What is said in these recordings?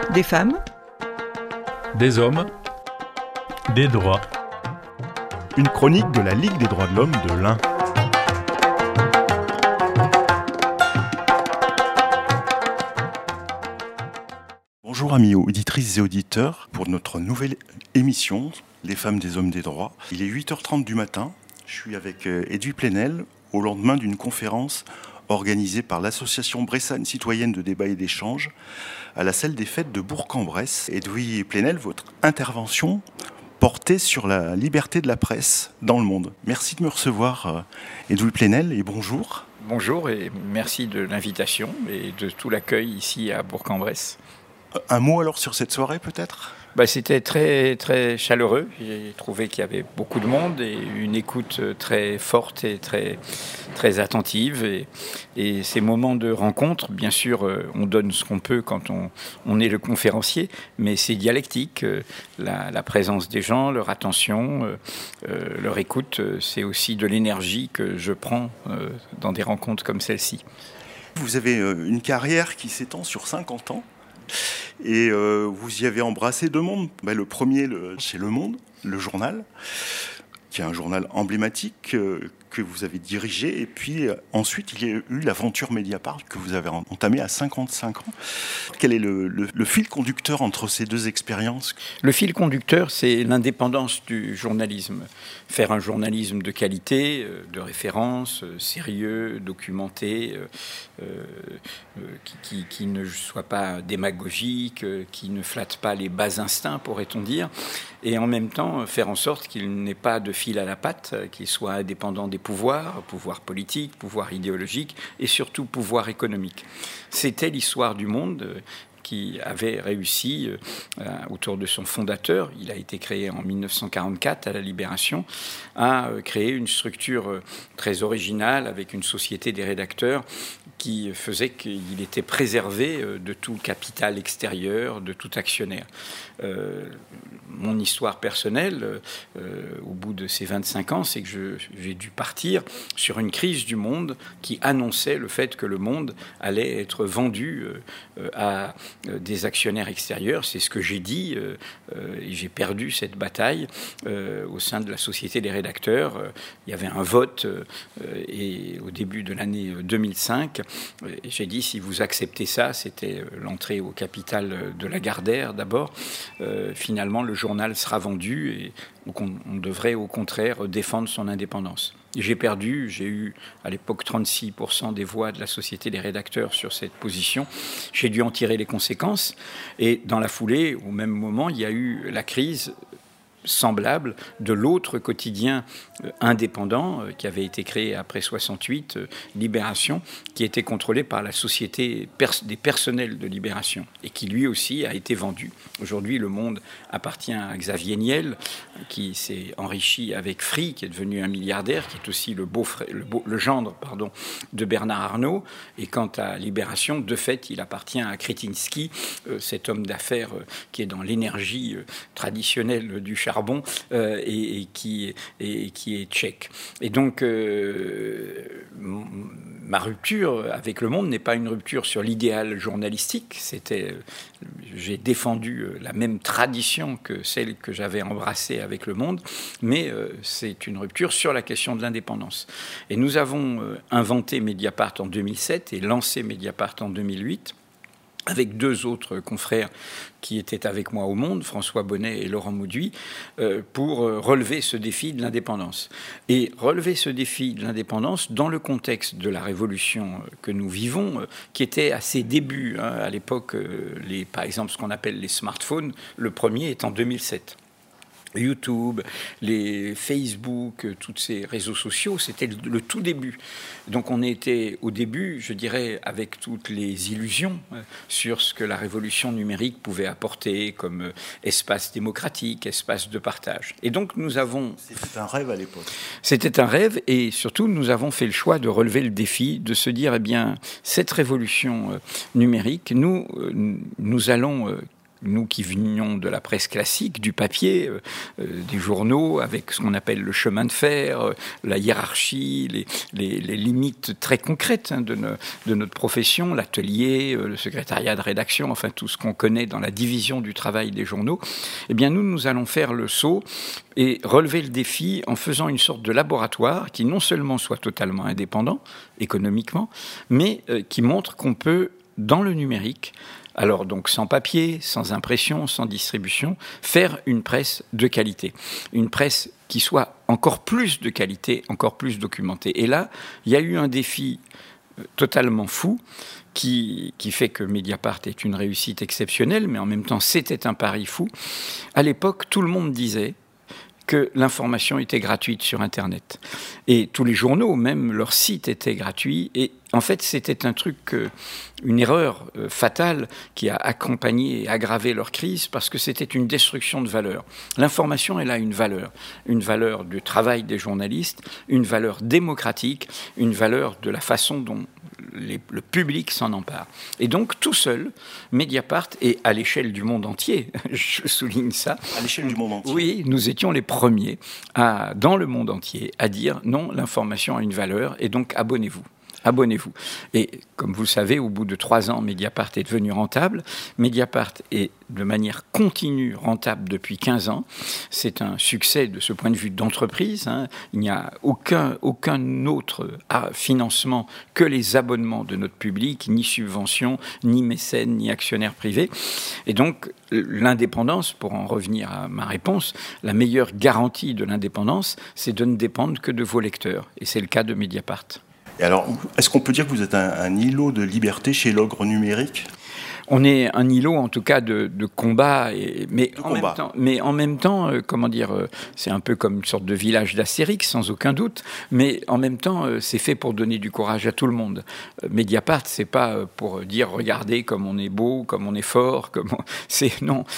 Des femmes, des hommes, des droits. Une chronique de la Ligue des droits de l'homme de l'Ain. Bonjour amis auditrices et auditeurs, pour notre nouvelle émission, Les femmes, des hommes, des droits. Il est 8h30 du matin, je suis avec Edoui Plenel, au lendemain d'une conférence organisée par l'association bressane citoyenne de débat et d'échange à la salle des fêtes de Bourg-en-Bresse. Edoui Plenel, votre intervention portait sur la liberté de la presse dans le monde. Merci de me recevoir, Edoui Plenel, et bonjour. Bonjour et merci de l'invitation et de tout l'accueil ici à Bourg-en-Bresse. Un mot alors sur cette soirée peut-être ? C'était très, très chaleureux. J'ai trouvé qu'il y avait beaucoup de monde et une écoute très forte et très, très attentive. Et ces moments de rencontre, bien sûr, on donne ce qu'on peut quand on est le conférencier, mais c'est dialectique. La présence des gens, leur attention, leur écoute, c'est aussi de l'énergie que je prends dans des rencontres comme celle-ci. Vous avez une carrière qui s'étend sur 50 ans. Et vous y avez embrassé deux mondes. Le premier, c'est Le Monde, le journal, qui est un journal emblématique que vous avez dirigé. Et puis ensuite, il y a eu l'aventure Mediapart que vous avez entamée à 55 ans. Quel est le fil conducteur entre ces deux expériences ? Le fil conducteur, c'est l'indépendance du journalisme. Faire un journalisme de qualité, de référence, sérieux, documenté, qui ne soit pas démagogique, qui ne flatte pas les bas instincts, pourrait-on dire, et en même temps faire en sorte qu'il n'ait pas de fil à la patte, qu'il soit indépendant des pouvoir politique, pouvoir idéologique et surtout pouvoir économique. C'était l'histoire du Monde qui avait réussi autour de son fondateur, il a été créé en 1944 à la Libération, à créer une structure très originale avec une société des rédacteurs qui faisait qu'il était préservé de tout capital extérieur, de tout actionnaire. Mon histoire personnelle, au bout de ces 25 ans, c'est que j'ai dû partir sur une crise du Monde qui annonçait le fait que le Monde allait être vendu à des actionnaires extérieurs. C'est ce que j'ai dit, et j'ai perdu cette bataille au sein de la Société des rédacteurs. Il y avait un vote, et au début de l'année 2005, j'ai dit, si vous acceptez ça, c'était l'entrée au capital de Lagardère d'abord, finalement le journal sera vendu et donc on devrait au contraire défendre son indépendance. J'ai perdu, j'ai eu à l'époque 36% des voix de la Société des rédacteurs sur cette position. J'ai dû en tirer les conséquences et dans la foulée, au même moment, il y a eu la crise semblable de l'autre quotidien indépendant qui avait été créé après 68, Libération, qui était contrôlé par la Société des personnels de Libération et qui lui aussi a été vendu. Aujourd'hui, Le Monde appartient à Xavier Niel, qui s'est enrichi avec Free, qui est devenu un milliardaire, qui est aussi le gendre de Bernard Arnault. Et quant à Libération, de fait, il appartient à Kretinsky, cet homme d'affaires qui est dans l'énergie traditionnelle du charbon et qui est tchèque. Et donc, ma rupture avec Le Monde n'est pas une rupture sur l'idéal journalistique. J'ai défendu la même tradition que celle que j'avais embrassée avec Le Monde, mais c'est une rupture sur la question de l'indépendance. Et nous avons inventé Mediapart en 2007 et lancé Mediapart en 2008. Avec deux autres confrères qui étaient avec moi au Monde, François Bonnet et Laurent Mauduit, pour relever ce défi de l'indépendance. Et relever ce défi de l'indépendance dans le contexte de la révolution que nous vivons, qui était à ses débuts. À l'époque, par exemple, ce qu'on appelle les smartphones, le premier est en 2007. YouTube, les Facebook, tous ces réseaux sociaux, c'était le tout début. Donc on était au début, je dirais, avec toutes les illusions sur ce que la révolution numérique pouvait apporter comme espace démocratique, espace de partage. Et donc nous avons... C'était un rêve à l'époque. C'était un rêve et surtout nous avons fait le choix de relever le défi, de se dire, cette révolution numérique, nous allons nous qui venions de la presse classique, du papier, des journaux, avec ce qu'on appelle le chemin de fer, la hiérarchie, les limites très concrètes de notre profession, l'atelier, le secrétariat de rédaction, enfin tout ce qu'on connaît dans la division du travail des journaux, eh bien nous allons faire le saut et relever le défi en faisant une sorte de laboratoire qui non seulement soit totalement indépendant économiquement, mais qui montre qu'on peut, dans le numérique, alors donc sans papier, sans impression, sans distribution, faire une presse de qualité. Une presse qui soit encore plus de qualité, encore plus documentée. Et là, il y a eu un défi totalement fou qui fait que Mediapart est une réussite exceptionnelle, mais en même temps, c'était un pari fou. À l'époque, tout le monde disait que l'information était gratuite sur Internet. Et tous les journaux, même leur site était gratuit. Et en fait, c'était un truc, une erreur fatale qui a accompagné et aggravé leur crise parce que c'était une destruction de valeur. L'information, elle a une valeur du travail des journalistes, une valeur démocratique, une valeur de la façon dont le public s'en empare. Et donc, tout seul, Mediapart, et à l'échelle du monde entier, je souligne ça. À l'échelle du monde entier. Oui, nous étions les premiers, dans le monde entier, à dire non, l'information a une valeur, et donc abonnez-vous. Abonnez-vous. Et comme vous le savez, au bout de 3 ans, Mediapart est devenu rentable. Mediapart est de manière continue rentable depuis 15 ans. C'est un succès de ce point de vue d'entreprise. Il n'y a aucun autre financement que les abonnements de notre public, ni subventions, ni mécènes, ni actionnaires privés. Et donc, l'indépendance, pour en revenir à ma réponse, la meilleure garantie de l'indépendance, c'est de ne dépendre que de vos lecteurs. Et c'est le cas de Mediapart. Et alors, est-ce qu'on peut dire que vous êtes un îlot de liberté chez l'ogre numérique ? On est un îlot, en tout cas, de combat, mais en même temps, comment dire, c'est un peu comme une sorte de village d'Astérix, sans aucun doute, mais en même temps, c'est fait pour donner du courage à tout le monde. Mediapart, c'est pas pour dire, regardez comme on est beau, comme on est fort, c'est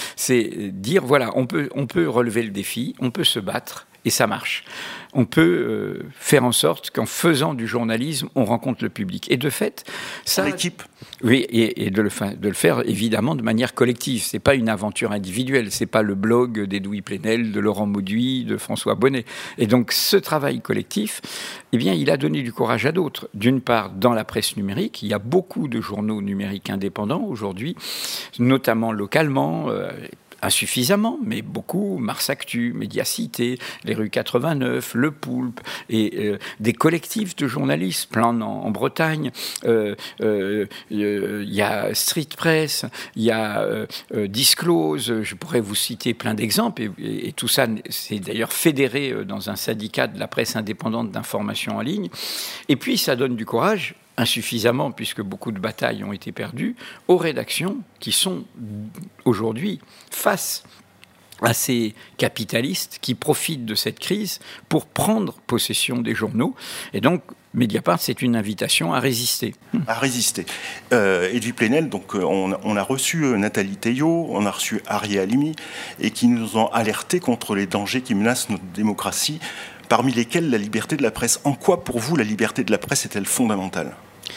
dire, voilà, on peut relever le défi, on peut se battre, et ça marche. On peut faire en sorte qu'en faisant du journalisme, on rencontre le public. Et de fait, ça... L'équipe. Oui, et de le faire évidemment de manière collective. C'est pas une aventure individuelle. C'est pas le blog d'Edoui Plenel, de Laurent Mauduit, de François Bonnet. Et donc, ce travail collectif, eh bien, il a donné du courage à d'autres. D'une part, dans la presse numérique, il y a beaucoup de journaux numériques indépendants aujourd'hui, notamment localement, insuffisamment, mais beaucoup, Mars Actu, Médiacité, les rues 89, Le Poulpe, et des collectifs de journalistes, Plan en Bretagne, il y a Street Press, il y a Disclose, je pourrais vous citer plein d'exemples, et tout ça, c'est d'ailleurs fédéré dans un syndicat de la presse indépendante d'information en ligne, et puis ça donne du courage, insuffisamment, puisque beaucoup de batailles ont été perdues, aux rédactions qui sont aujourd'hui face à ces capitalistes qui profitent de cette crise pour prendre possession des journaux. Et donc, Mediapart, c'est une invitation à résister. À résister. Edoui Plenel, donc on a reçu Nathalie Théiot, on a reçu Arié Halimi, et qui nous ont alertés contre les dangers qui menacent notre démocratie, parmi lesquels la liberté de la presse. En quoi, pour vous, la liberté de la presse est-elle fondamentale ?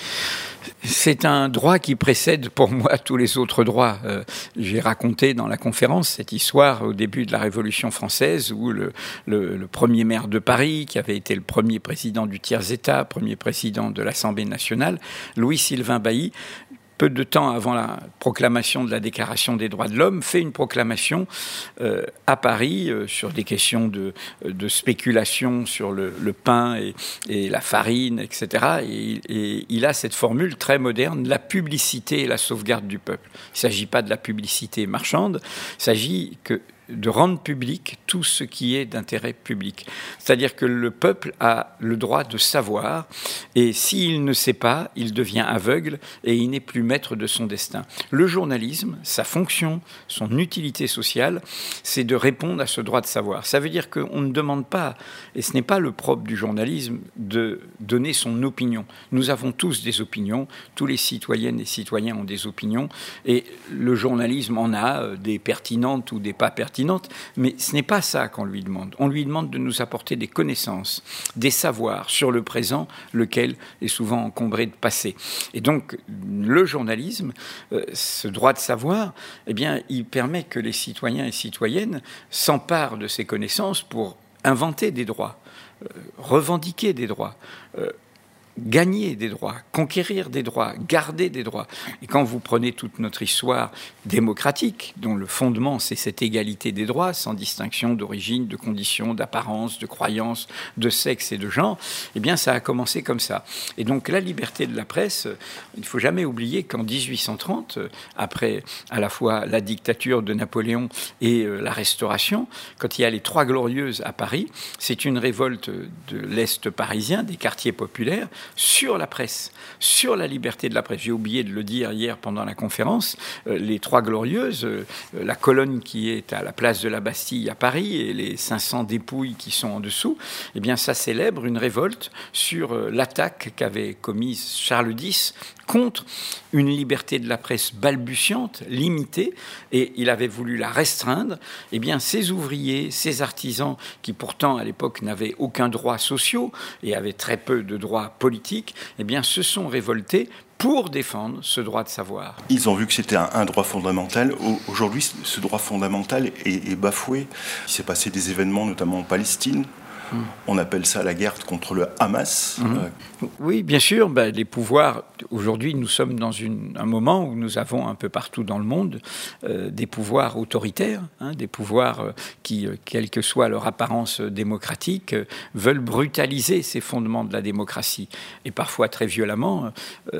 C'est un droit qui précède pour moi tous les autres droits. J'ai raconté dans la conférence cette histoire au début de la Révolution française où le premier maire de Paris, qui avait été le premier président du tiers-État, premier président de l'Assemblée nationale, Louis-Sylvain Bailly, peu de temps avant la proclamation de la Déclaration des droits de l'homme, fait une proclamation à Paris sur des questions de spéculation sur le pain et la farine, etc. Et il a cette formule très moderne, la publicité et la sauvegarde du peuple. Il ne s'agit pas de la publicité marchande, il s'agit de rendre public tout ce qui est d'intérêt public. C'est-à-dire que le peuple a le droit de savoir, et s'il ne sait pas, il devient aveugle et il n'est plus maître de son destin. Le journalisme, sa fonction, son utilité sociale, c'est de répondre à ce droit de savoir. Ça veut dire qu'on ne demande pas, et ce n'est pas le propre du journalisme, de donner son opinion. Nous avons tous des opinions, tous les citoyennes et citoyens ont des opinions, et le journalisme en a des pertinentes ou des pas pertinentes, pertinente, mais ce n'est pas ça qu'on lui demande. On lui demande de nous apporter des connaissances, des savoirs sur le présent, lequel est souvent encombré de passé. Et donc, le journalisme, ce droit de savoir, eh bien, il permet que les citoyens et citoyennes s'emparent de ces connaissances pour inventer des droits, revendiquer des droits, gagner des droits, conquérir des droits, garder des droits. Et quand vous prenez toute notre histoire démocratique, dont le fondement c'est cette égalité des droits, sans distinction d'origine, de condition, d'apparence, de croyance, de sexe et de genre, eh bien ça a commencé comme ça. Et donc la liberté de la presse, il ne faut jamais oublier qu'en 1830, après à la fois la dictature de Napoléon et la Restauration, quand il y a les Trois Glorieuses à Paris, c'est une révolte de l'Est parisien, des quartiers populaires, sur la presse, sur la liberté de la presse. J'ai oublié de le dire hier pendant la conférence, les Trois Glorieuses, la colonne qui est à la place de la Bastille à Paris et les 500 dépouilles qui sont en dessous, eh bien ça célèbre une révolte sur l'attaque qu'avait commise Charles X contre une liberté de la presse balbutiante, limitée, et il avait voulu la restreindre. Eh bien, ces ouvriers, ces artisans, qui pourtant à l'époque n'avaient aucun droit social et avaient très peu de droits politiques, eh bien, se sont révoltés pour défendre ce droit de savoir. Ils ont vu que c'était un droit fondamental. Aujourd'hui, ce droit fondamental est bafoué. Il s'est passé des événements, notamment en Palestine. On appelle ça la guerre contre le Hamas. Oui, bien sûr. Les pouvoirs, aujourd'hui, nous sommes dans un moment où nous avons un peu partout dans le monde des pouvoirs autoritaires, des pouvoirs qui, quelle que soit leur apparence démocratique, veulent brutaliser ces fondements de la démocratie. Et parfois très violemment.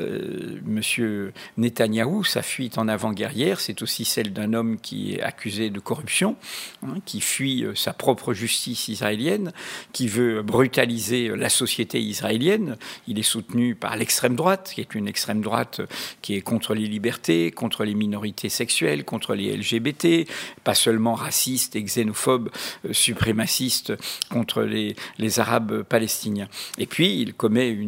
Monsieur Netanyahou, sa fuite en avant-guerrière, c'est aussi celle d'un homme qui est accusé de corruption, qui fuit sa propre justice israélienne, qui veut brutaliser la société israélienne. Il est soutenu par l'extrême droite, qui est une extrême droite qui est contre les libertés, contre les minorités sexuelles, contre les LGBT, pas seulement raciste et xénophobe, suprémaciste contre les Arabes palestiniens. Et puis, il commet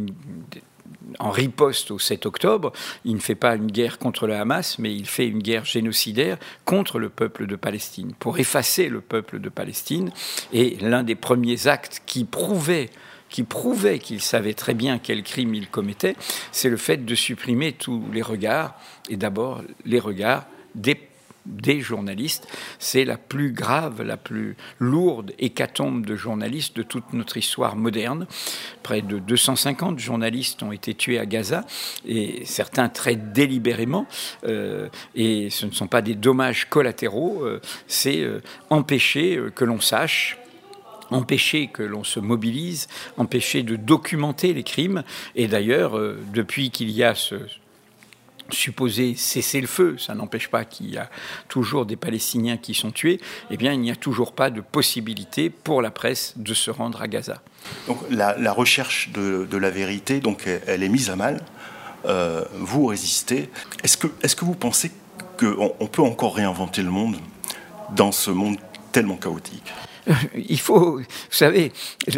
en riposte au 7 octobre, il ne fait pas une guerre contre le Hamas, mais il fait une guerre génocidaire contre le peuple de Palestine, pour effacer le peuple de Palestine. Et l'un des premiers actes qui prouvait qu'il savait très bien quel crime il commettait, c'est le fait de supprimer tous les regards, et d'abord les regards des journalistes. C'est la plus grave, la plus lourde hécatombe de journalistes de toute notre histoire moderne. Près de 250 journalistes ont été tués à Gaza, et certains très délibérément, et ce ne sont pas des dommages collatéraux, c'est empêcher que l'on sache, empêcher que l'on se mobilise, empêcher de documenter les crimes. Et d'ailleurs, depuis qu'il y a ce supposé cessez-le-feu, ça n'empêche pas qu'il y a toujours des Palestiniens qui sont tués, eh bien il n'y a toujours pas de possibilité pour la presse de se rendre à Gaza. Donc la recherche de la vérité, donc elle est mise à mal. Vous résistez. Est-ce que vous pensez qu'on peut encore réinventer le monde dans ce monde tellement chaotique ? Il faut, vous savez,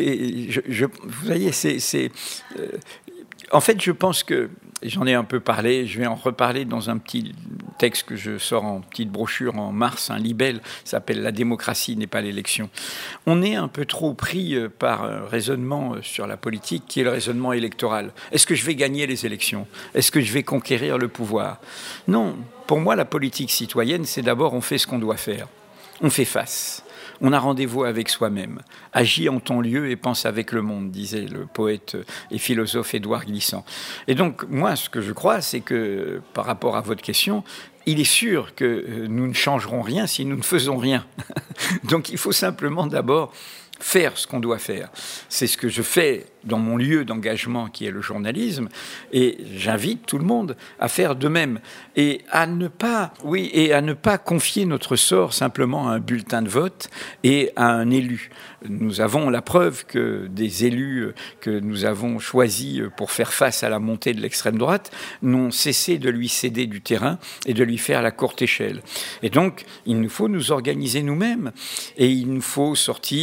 en fait, je pense que, j'en ai un peu parlé, je vais en reparler dans un petit texte que je sors en petite brochure en mars, un libelle, s'appelle « La démocratie n'est pas l'élection ». On est un peu trop pris par un raisonnement sur la politique qui est le raisonnement électoral. Est-ce que je vais gagner les élections ? Est-ce que je vais conquérir le pouvoir ? Non, pour moi, la politique citoyenne, c'est d'abord on fait ce qu'on doit faire. On fait face. On a rendez-vous avec soi-même. Agis en ton lieu et pense avec le monde, disait le poète et philosophe Édouard Glissant. Et donc, moi, ce que je crois, c'est que, par rapport à votre question, il est sûr que nous ne changerons rien si nous ne faisons rien. Donc, il faut simplement d'abord faire ce qu'on doit faire. C'est ce que je fais dans mon lieu d'engagement qui est le journalisme, et j'invite tout le monde à faire de même et à ne pas confier notre sort simplement à un bulletin de vote et à un élu. Nous avons la preuve que des élus que nous avons choisis pour faire face à la montée de l'extrême droite n'ont cessé de lui céder du terrain et de lui faire la courte échelle. Et donc, il nous faut nous organiser nous-mêmes et il nous faut sortir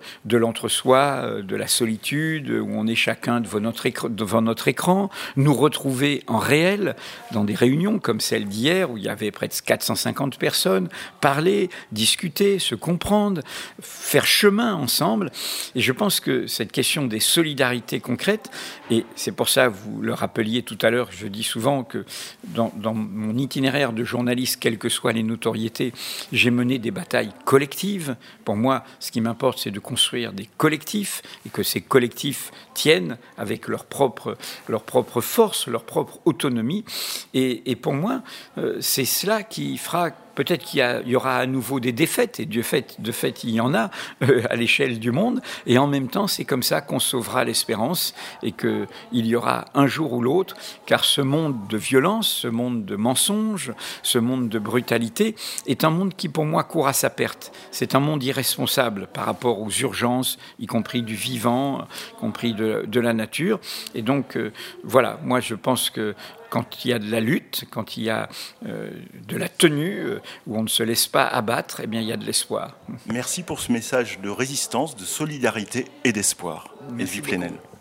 de l'entre-soi, de la solitude, où on est chacun devant notre écran, nous retrouver en réel dans des réunions comme celle d'hier, où il y avait près de 450 personnes, parler, discuter, se comprendre, faire chemin ensemble. Et je pense que cette question des solidarités concrètes, et c'est pour ça, vous le rappeliez tout à l'heure, je dis souvent que dans mon itinéraire de journaliste, quelles que soient les notoriétés, j'ai mené des batailles collectives. Pour moi, ce qui m'importe, c'est de construire des collectifs et que ces collectifs tiennent avec leur propre force, leur propre autonomie. Et pour moi, c'est cela qui fera... Peut-être qu'il y aura à nouveau des défaites, et de fait, il y en a à l'échelle du monde. Et en même temps, c'est comme ça qu'on sauvera l'espérance et qu'il y aura un jour ou l'autre, car ce monde de violence, ce monde de mensonges, ce monde de brutalité est un monde qui, pour moi, court à sa perte. C'est un monde irresponsable par rapport aux urgences, y compris du vivant, y compris de la nature. Et donc, voilà, moi, je pense que quand il y a de la lutte, quand il y a de la tenue, où on ne se laisse pas abattre, eh bien, il y a de l'espoir. Merci pour ce message de résistance, de solidarité et d'espoir. Edwy Plenel.